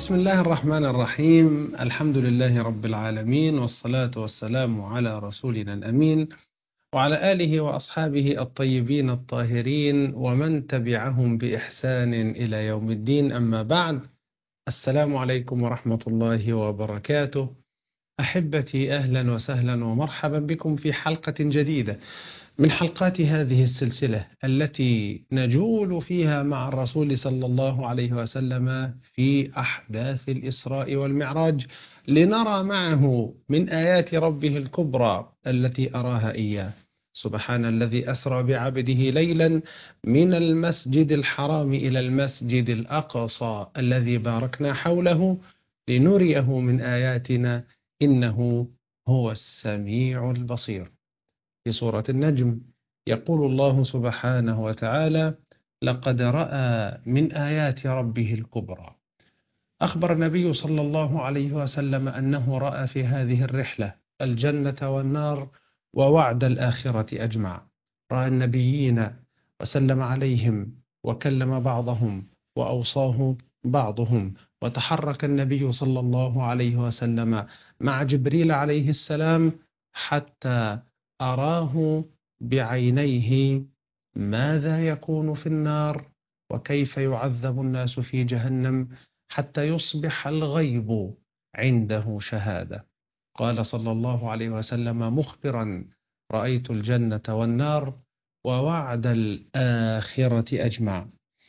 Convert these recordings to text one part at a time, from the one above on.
بسم الله الرحمن الرحيم. الحمد لله رب العالمين، والصلاة والسلام على رسولنا الأمين وعلى آله وأصحابه الطيبين الطاهرين ومن تبعهم بإحسان إلى يوم الدين. أما بعد، السلام عليكم ورحمة الله وبركاته. أحبتي، أهلا وسهلا ومرحبا بكم في حلقة جديدة من حلقات هذه السلسلة التي نجول فيها مع الرسول صلى الله عليه وسلم في أحداث الإسراء والمعراج، لنرى معه من آيات ربه الكبرى التي أراها إياه. سبحان الذي أسرى بعبده ليلا من المسجد الحرام إلى المسجد الأقصى الذي باركنا حوله لنريه من آياتنا، إنه هو السميع البصير. في سورة النجم يقول الله سبحانه وتعالى: لقد رأى من آيات ربه الكبرى. أخبر النبي صلى الله عليه وسلم أنه رأى في هذه الرحلة الجنة والنار ووعد الآخرة أجمع. رأى النبيين وسلم عليهم وكلم بعضهم وأوصاه بعضهم، وتحرك النبي صلى الله عليه وسلم مع جبريل عليه السلام حتى أراه بعينيه ماذا يكون في النار وكيف يعذب الناس في جهنم حتى يصبح الغيب عنده شهادة. قال صلى الله عليه وسلم مخبرا: رأيت الجنة والنار ووعد الآخرة أجمع.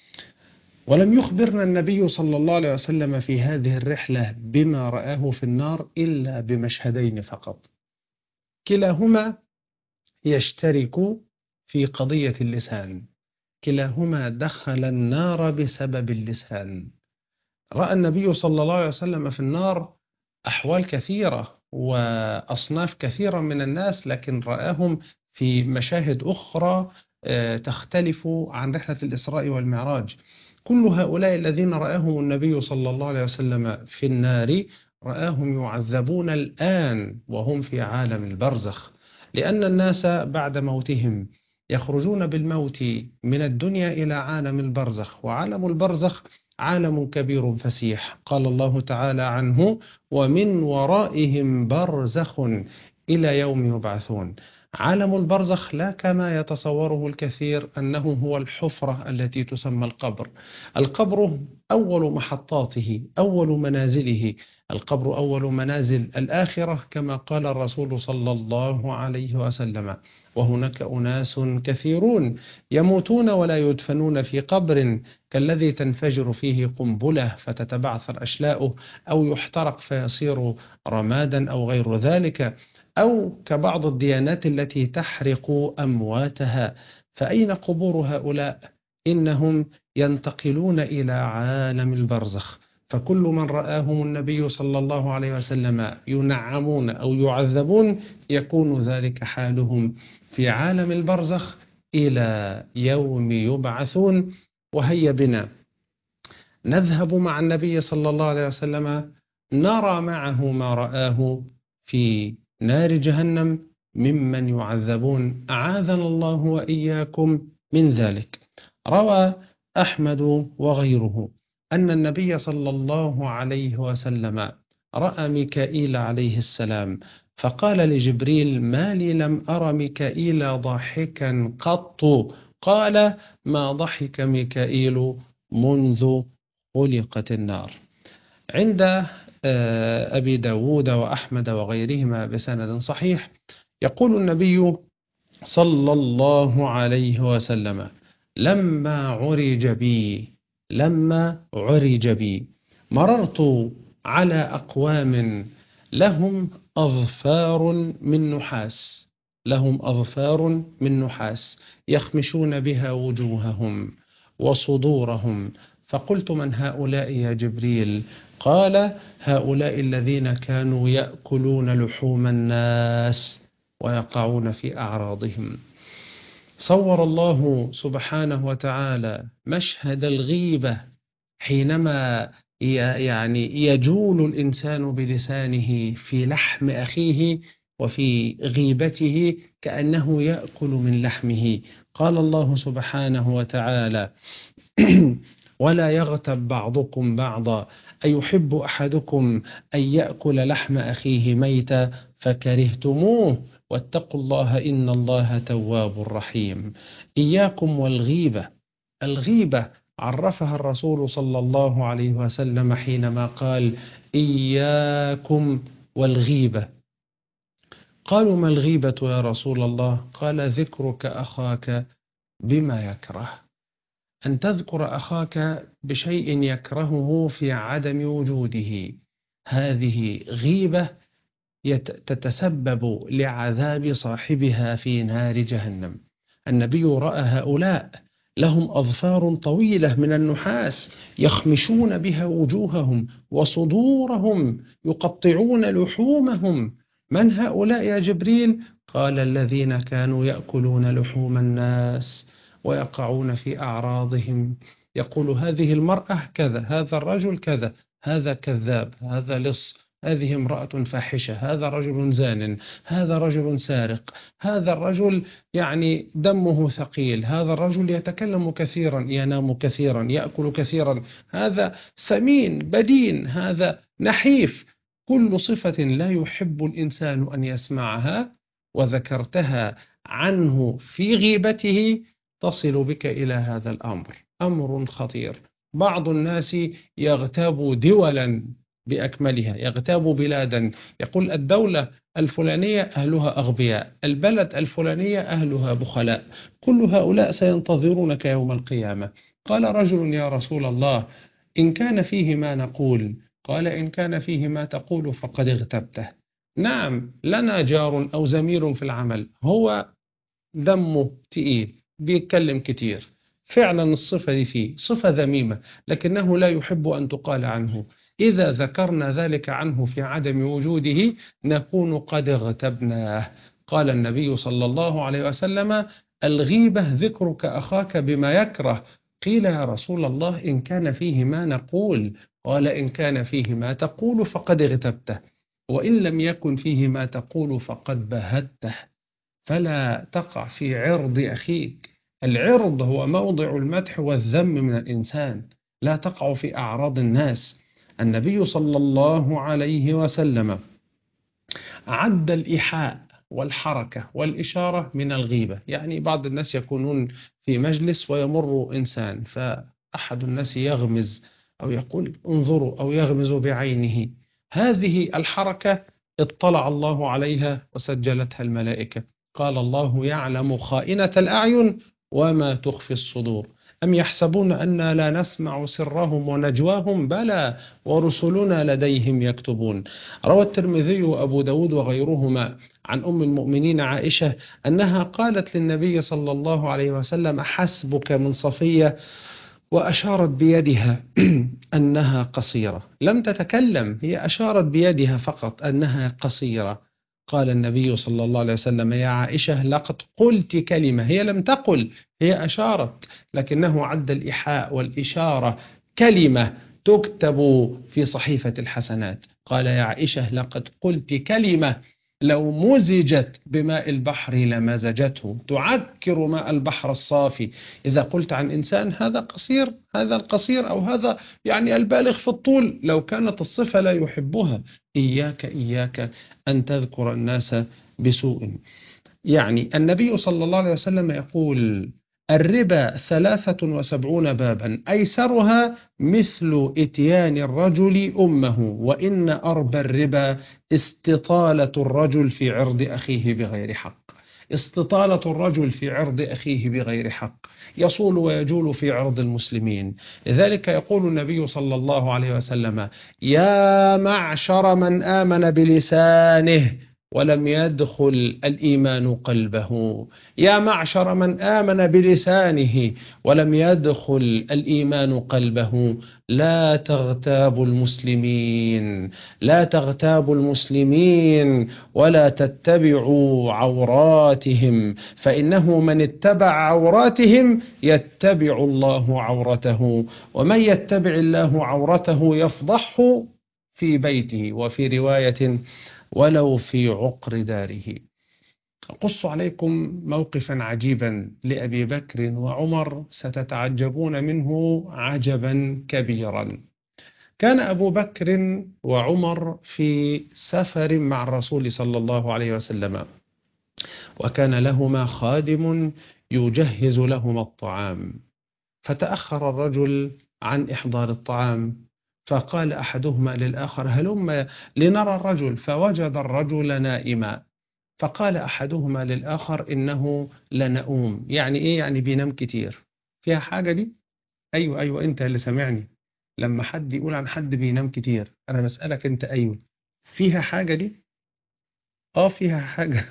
ولم يخبرنا النبي صلى الله عليه وسلم في هذه الرحلة بما رآه في النار إلا بمشهدين فقط، كلاهما يشترك في قضية اللسان، كلاهما دخل النار بسبب اللسان. رأى النبي صلى الله عليه وسلم في النار أحوال كثيرة وأصناف كثيرة من الناس، لكن رآهم في مشاهد أخرى تختلف عن رحلة الإسراء والمعراج. كل هؤلاء الذين رآهم النبي صلى الله عليه وسلم في النار رآهم يعذبون الآن وهم في عالم البرزخ، لأن الناس بعد موتهم يخرجون بالموت من الدنيا إلى عالم البرزخ، وعالم البرزخ عالم كبير فسيح. قال الله تعالى عنه: ومن ورائهم برزخ إلى يوم يبعثون. عالم البرزخ لا كما يتصوره الكثير أنه هو الحفرة التي تسمى القبر. القبر أول محطاته، أول منازله. القبر أول منازل الآخرة كما قال الرسول صلى الله عليه وسلم. وهناك أناس كثيرون يموتون ولا يدفنون في قبر كالذي تنفجر فيه قنبلة فتتبعثر أشلاؤه، أو يحترق فيصير رمادا أو غير ذلك، أو كبعض الديانات التي تحرق أمواتها. فأين قبور هؤلاء؟ إنهم ينتقلون إلى عالم البرزخ. فكل من رآهم النبي صلى الله عليه وسلم ينعمون أو يعذبون يكون ذلك حالهم في عالم البرزخ إلى يوم يبعثون. وهيا بنا نذهب مع النبي صلى الله عليه وسلم نرى معه ما رآه في نار جهنم ممن يعذبون، أعاذنا الله وإياكم من ذلك. روى أحمد وغيره أن النبي صلى الله عليه وسلم رأى ميكائيل عليه السلام، فقال لجبريل: ما لي لم أرى ميكائيل ضاحكا قط؟ قال: ما ضحك ميكائيل منذ خلقت النار. عند أبي داود وأحمد وغيرهما بسند صحيح يقول النبي صلى الله عليه وسلم: لما عرج بي مررت على أقوام لهم أظفار من نحاس يخمشون بها وجوههم وصدورهم، فقلت: من هؤلاء يا جبريل؟ قال: هؤلاء الذين كانوا يأكلون لحوم الناس ويقعون في أعراضهم. صور الله سبحانه وتعالى مشهد الغيبة حينما يجول الإنسان بلسانه في لحم أخيه وفي غيبته كأنه يأكل من لحمه. قال الله سبحانه وتعالى: ولا يغتب بعضكم بعضا، أيحب أحدكم أن يأكل لحم أخيه ميتا فكرهتموه، واتقوا الله إن الله تواب رحيم. إياكم والغيبة. الغيبة عرفها الرسول صلى الله عليه وسلم حينما قال: إياكم والغيبة. قالوا: ما الغيبة يا رسول الله؟ قال: ذكرك أخاك بما يكره، أن تذكر أخاك بشيء يكرهه في عدم وجوده. هذه غيبة تتسبب لعذاب صاحبها في نار جهنم. النبي رأى هؤلاء لهم أظفار طويلة من النحاس يخمشون بها وجوههم وصدورهم، يقطعون لحومهم. من هؤلاء يا جبريل؟ قال: الذين كانوا يأكلون لحوم الناس ويقعون في أعراضهم. يقول: هذه المرأة كذا، هذا الرجل كذا، هذا كذاب، هذا لص، هذه امرأة فاحشة، هذا رجل زان، هذا رجل سارق، هذا الرجل يعني دمه ثقيل، هذا الرجل يتكلم كثيرا، ينام كثيرا، يأكل كثيرا، هذا سمين بدين، هذا نحيف. كل صفة لا يحب الإنسان أن يسمعها وذكرتها عنه في غيبته تصل بك إلى هذا الأمر. أمر خطير. بعض الناس يغتاب دولا بأكملها، يغتاب بلادا، يقول: الدولة الفلانية أهلها أغبياء، البلد الفلانية أهلها بخلاء، كل هؤلاء سينتظرونك يوم القيامة. قال رجل: يا رسول الله، إن كان فيه ما نقول. قال: إن كان فيه ما تقول فقد اغتبته. نعم، لنا جار أو زميل في العمل هو دمه تقيل، بيتكلم كتير، فعلا الصفة دي فيه صفة ذميمة، لكنه لا يحب أن تقال عنه. إذا ذكرنا ذلك عنه في عدم وجوده نكون قد اغتبناه. قال النبي صلى الله عليه وسلم: الغيبة ذكرك أخاك بما يكره. قيل: يا رسول الله، إن كان فيه ما نقول. قال: إن كان فيه ما تقول فقد اغتبته، وإن لم يكن فيه ما تقول فقد بهته. فلا تقع في عرض أخيك. العرض هو موضع المدح والذم من الإنسان، لا تقع في أعراض الناس. النبي صلى الله عليه وسلم عد الإيحاء والحركة والإشارة من الغيبة. يعني بعض الناس يكونون في مجلس ويمر إنسان، فأحد الناس يغمز أو يقول: انظروا، أو يغمز بعينه. هذه الحركة اطلع الله عليها وسجلتها الملائكة. قال الله: يعلم خائنة الأعين وما تخفي الصدور. أم يحسبون أنا لا نسمع سرهم ونجواهم؟ بلى ورسلنا لديهم يكتبون. روى الترمذي وأبو داود وغيرهما عن أم المؤمنين عائشة أنها قالت للنبي صلى الله عليه وسلم: حسبك من صفية، وأشارت بيدها أنها قصيرة. لم تتكلم، هي أشارت بيدها فقط أنها قصيرة. قال النبي صلى الله عليه وسلم: يا عائشة، لقد قلت كلمة. هي لم تقل، هي أشارت، لكنه عد الإيحاء والإشارة كلمة تكتب في صحيفة الحسنات. قال: يا عائشة، لقد قلت كلمة لو مزجت بماء البحر لمزجته، تعكر ماء البحر الصافي. إذا قلت عن إنسان: هذا قصير، هذا القصير، أو هذا يعني البالغ في الطول، لو كانت الصفة لا يحبها. إياك إياك أن تذكر الناس بسوء. يعني النبي صلى الله عليه وسلم يقول: الربا 73 بابا، أيسرها مثل إتيان الرجل أمه، وإن أربى الربا استطالة الرجل في عرض أخيه بغير حق. استطالة الرجل في عرض أخيه بغير حق، يصول ويجول في عرض المسلمين. لذلك يقول النبي صلى الله عليه وسلم: يا معشر من آمن بلسانه ولم يدخل الإيمان قلبه. يا معشر من آمن بلسانه ولم يدخل الإيمان قلبه، لا تغتابوا المسلمين، لا تغتابوا المسلمين، ولا تتبعوا عوراتهم، فإنه من اتبع عوراتهم يتبع الله عورته، ومن يتبع الله عورته يفضحه في بيته، وفي رواية: ولو في عقر داره. أقص عليكم موقفا عجيبا لأبي بكر وعمر ستتعجبون منه عجبا كبيرا. كان أبو بكر وعمر في سفر مع الرسول صلى الله عليه وسلم، وكان لهما خادم يجهز لهما الطعام، فتأخر الرجل عن إحضار الطعام، فقال أحدهما للآخر: هلم لنرى الرجل، فوجد الرجل نائما، فقال أحدهما للآخر: إنه لنؤوم. يعني إيه؟ يعني بينام كتير. فيها حاجة دي؟ أيوة أيوة، أنت اللي سامعني. لما حد يقول عن حد بينام كتير أنا بسألك أنت: أيوة فيها حاجة دي؟ فيها حاجة.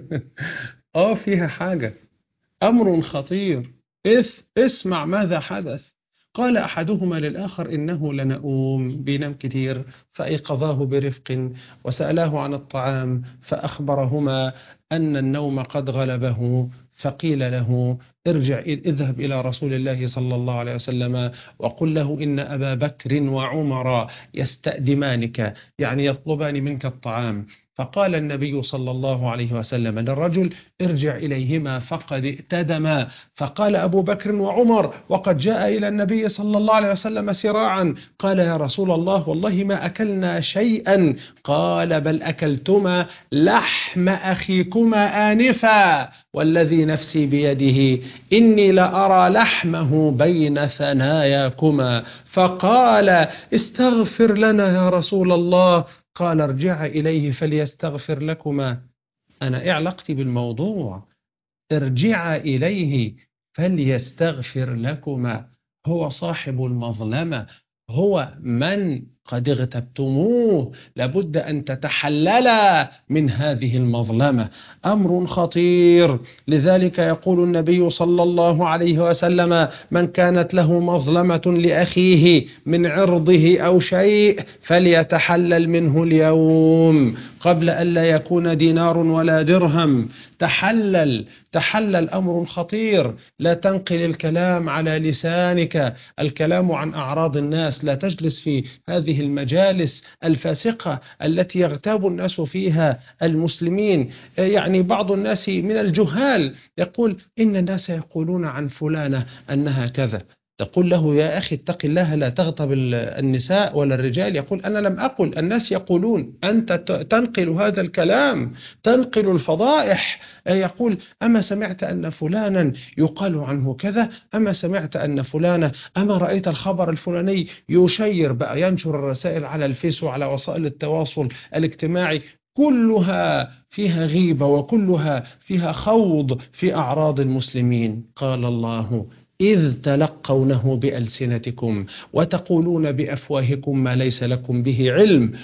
فيها حاجة، أمر خطير. اسمع ماذا حدث. قال أحدهما للآخر: إنه لنؤوم، بينام كتير. فأيقظاه برفق وسألاه عن الطعام، فأخبرهما أن النوم قد غلبه. فقيل له: اذهب إلى رسول الله صلى الله عليه وسلم وقل له إن أبا بكر وعمر يستأدمانك، يعني يطلبان منك الطعام. فقال النبي صلى الله عليه وسلم للرجل: ارجع إليهما فقد ائتدما. فقال أبو بكر وعمر وقد جاء إلى النبي صلى الله عليه وسلم سراعا، قال: يا رسول الله والله ما أكلنا شيئا. قال: بل أكلتما لحم أخيكما آنفا، والذي نفسي بيده إني لأرى لحمه بين ثناياكما. فقال: استغفر لنا يا رسول الله. قال: ارجع إليه فليستغفر لكما. أنا إيه علاقتي بالموضوع؟ ارجعا إليه فليستغفر لكما، هو صاحب المظلمة، هو من قد اغتبتموه، لابد أن تتحللا من هذه المظلمة. أمر خطير. لذلك يقول النبي صلى الله عليه وسلم: من كانت له مظلمة لأخيه من عرضه أو شيء فليتحلل منه اليوم قبل أن لا يكون دينار ولا درهم. تحلل، أمر خطير. لا تنقل الكلام على لسانك، الكلام عن أعراض الناس. لا تجلس في هذه المجالس الفاسقة التي يغتاب الناس فيها المسلمين. يعني بعض الناس من الجهال يقول: إن الناس يقولون عن فلانة أنها كذا. تقول له: يا أخي اتق الله، لا تغتب النساء ولا الرجال. يقول: أنا لم أقل، الناس يقولون. أنت تنقل هذا الكلام، تنقل الفضائح. يقول: أما سمعت أن فلانا يقال عنه كذا، أما سمعت أن فلانة، أما رأيت الخبر الفلاني، يشير بقى، ينشر الرسائل على الفيس وعلى وسائل التواصل الاجتماعي، كلها فيها غيبة وكلها فيها خوض في أعراض المسلمين. قال الله: إذ تلقونه بألسنتكم وتقولون بأفواهكم ما ليس لكم به علم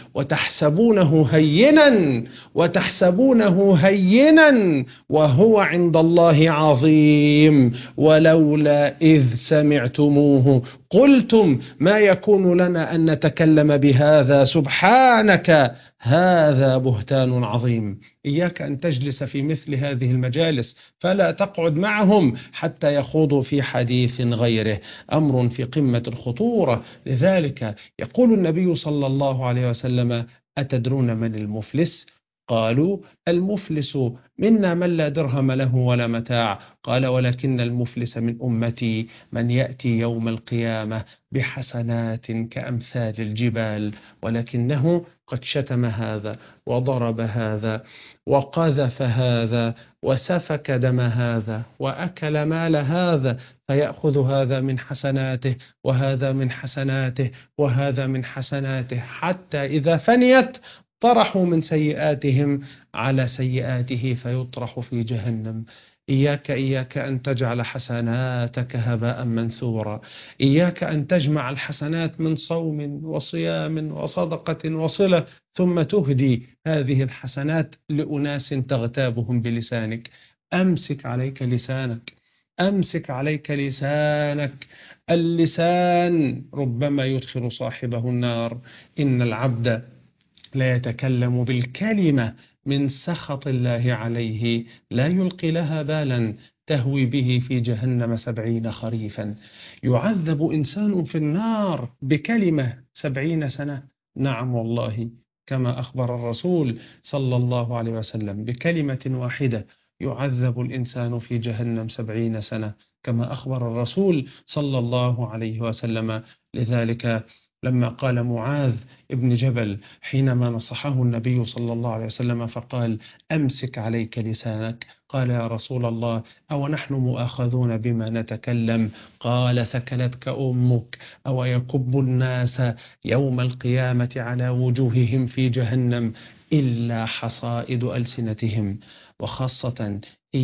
وتحسبونه هينا وهو عند الله عظيم، ولولا إذ سمعتموه قلتم ما يكون لنا أن نتكلم بهذا، سبحانك هذا بهتان عظيم. إياك أن تجلس في مثل هذه المجالس، فلا تقعد معهم حتى يخوضوا في حديث غيره. أمر في قمة الخطورة. لذلك يقول النبي صلى الله عليه وسلم: أتدرون من المفلس؟ قالوا: المفلس منا من لا درهم له ولا متاع. قال: ولكن المفلس من أمتي من يأتي يوم القيامة بحسنات كأمثال الجبال، ولكنه قد شتم هذا وضرب هذا وقذف هذا وسفك دم هذا وأكل مال هذا، فيأخذ هذا من حسناته وهذا من حسناته وهذا من حسناته، حتى إذا فنيت طرحوا من سيئاتهم على سيئاته فيطرح في جهنم. إياك أن تجعل حسناتك هباء منثورا. إياك أن تجمع الحسنات من صوم وصيام وصدقة وصلة ثم تهدي هذه الحسنات لأناس تغتابهم بلسانك. أمسك عليك لسانك، أمسك عليك لسانك. اللسان ربما يدخل صاحبه النار. إن العبد لا يتكلم بالكلمة من سخط الله عليه لا يلقي لها بالا تهوي به في جهنم 70 خريفا. يعذب إنسان في النار بكلمة 70 سنة. نعم والله، كما أخبر الرسول صلى الله عليه وسلم بكلمة واحدة يعذب الإنسان في جهنم 70 سنة، كما أخبر الرسول صلى الله عليه وسلم. لذلك لما قال معاذ ابن جبل حينما نصحه النبي صلى الله عليه وسلم فقال: أمسك عليك لسانك، قال: يا رسول الله، أو نحن مؤاخذون بما نتكلم؟ قال: ثكلتك أمك. أو يكب الناس يوم القيامة على وجوههم في جهنم إلا حصائد ألسنتهم. وخاصة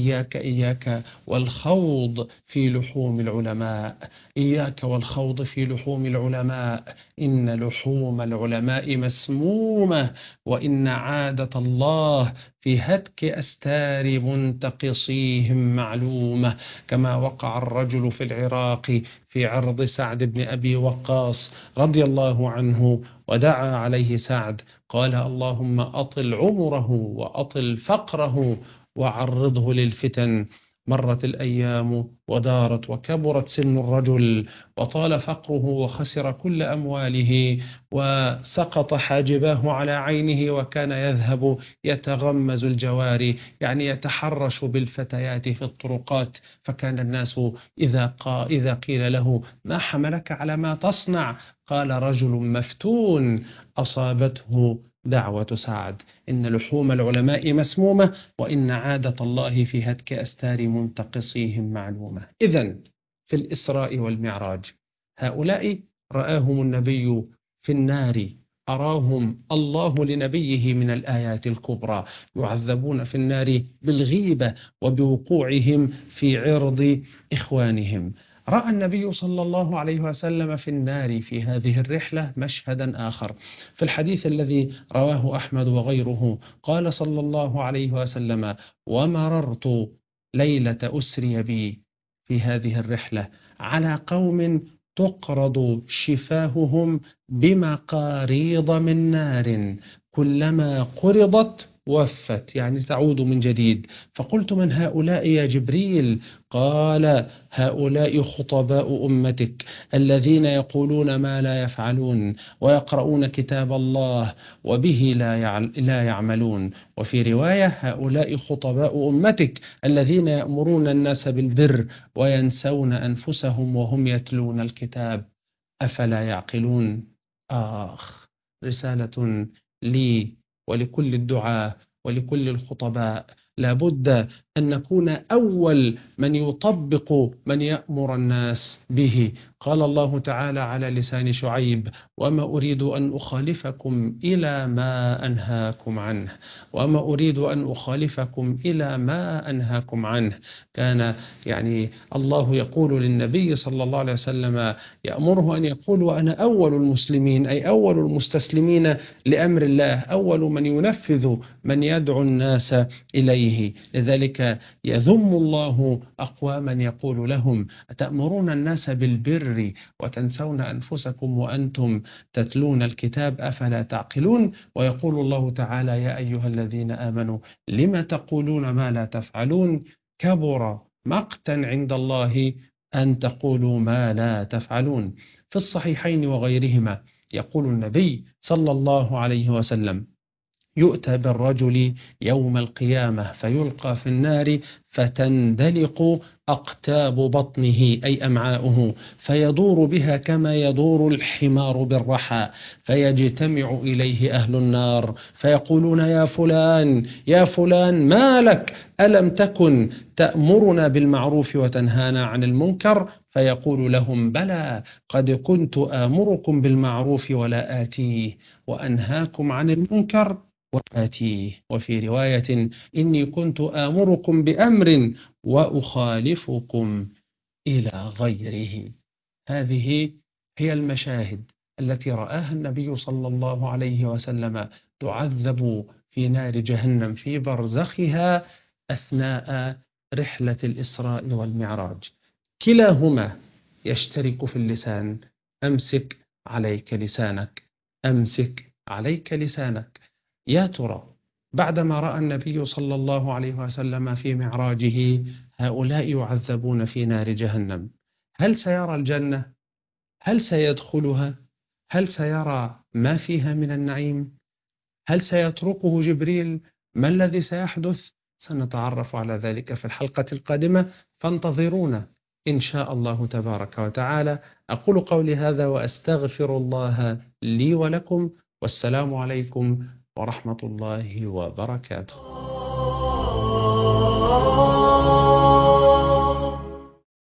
إياك والخوض في لحوم العلماء، إياك والخوض في لحوم العلماء، إن لحوم العلماء مسمومة، وإن عادة الله في هتك أستار منتقصيهم معلومة، كما وقع الرجل في العراق في عرض سعد بن أبي وقاص رضي الله عنه، ودعا عليه سعد، قال: اللهم أطل عمره وأطل فقره وعرضه للفتن. مرت الأيام ودارت وكبرت سن الرجل وطال فقره وخسر كل أمواله وسقط حاجباه على عينه، وكان يذهب يتغمز الجواري، يعني يتحرش بالفتيات في الطرقات. فكان الناس إذا قيل له: ما حملك على ما تصنع؟ قال: رجل مفتون أصابته دعوة سعد. إن لحوم العلماء مسمومة، وإن عادة الله في هتك أستار منتقصيهم معلومة. إذن في الإسراء والمعراج هؤلاء رآهم النبي في النار، أراهم الله لنبيه من الآيات الكبرى، يعذبون في النار بالغيبة وبوقوعهم في عرض إخوانهم. رأى النبي صلى الله عليه وسلم في النار في هذه الرحلة مشهدا آخر. في الحديث الذي رواه أحمد وغيره قال صلى الله عليه وسلم: ومررت ليلة أسري بي في هذه الرحلة على قوم تقرض شفاههم بمقاريض من نار، كلما قرضت وفت، يعني تعود من جديد. فقلت: من هؤلاء يا جبريل؟ قال: هؤلاء خطباء أمتك الذين يقولون ما لا يفعلون ويقرؤون كتاب الله وبه لا يعملون. وفي رواية: هؤلاء خطباء أمتك الذين يأمرون الناس بالبر وينسون أنفسهم وهم يتلون الكتاب أفلا يعقلون. رسالة لي ولكل الدعاة ولكل الخطباء، لابد أن نكون أول من يطبق من يأمر الناس به. قال الله تعالى على لسان شعيب: وما أريد أن أخالفكم إلى ما أنهاكم عنه، وما أريد أن أخالفكم إلى ما أنهاكم عنه. كان يعني الله يقول للنبي صلى الله عليه وسلم، يأمره أن يقول: وأنا أول المسلمين، أي أول المستسلمين لأمر الله، أول من ينفذ من يدعو الناس إليه. لذلك يذم الله أقواما يقول لهم: أتأمرون الناس بالبر وتنسون أنفسكم وأنتم تتلون الكتاب أفلا تعقلون. ويقول الله تعالى: يا أيها الذين آمنوا لم تقولون ما لا تفعلون، كبر مقتا عند الله أن تقولوا ما لا تفعلون. في الصحيحين وغيرهما يقول النبي صلى الله عليه وسلم: يؤتى بالرجل يوم القيامة فيلقى في النار فتندلق أقتاب بطنه أي أمعاؤه، فيدور بها كما يدور الحمار بالرحى، فيجتمع إليه أهل النار فيقولون: يا فلان يا فلان، ما لك؟ ألم تكن تأمرنا بالمعروف وتنهانا عن المنكر؟ فيقول لهم: بلى، قد كنت آمركم بالمعروف ولا آتيه، وأنهاكم عن المنكر وآتيه. وفي رواية: إني كنت آمركم بأمر وأخالفكم إلى غيره. هذه هي المشاهد التي رآها النبي صلى الله عليه وسلم تعذب في نار جهنم في برزخها أثناء رحلة الإسراء والمعراج. كلاهما يشترك في اللسان: أمسك عليك لسانك، أمسك عليك لسانك. يا ترى بعدما رأى النبي صلى الله عليه وسلم في معراجه هؤلاء يعذبون في نار جهنم، هل سيرى الجنة؟ هل سيدخلها؟ هل سيرى ما فيها من النعيم؟ هل سيتركه جبريل؟ ما الذي سيحدث؟ سنتعرف على ذلك في الحلقة القادمة، فانتظرونا إن شاء الله تبارك وتعالى. أقول قولي هذا وأستغفر الله لي ولكم، والسلام عليكم ورحمة الله وبركاته.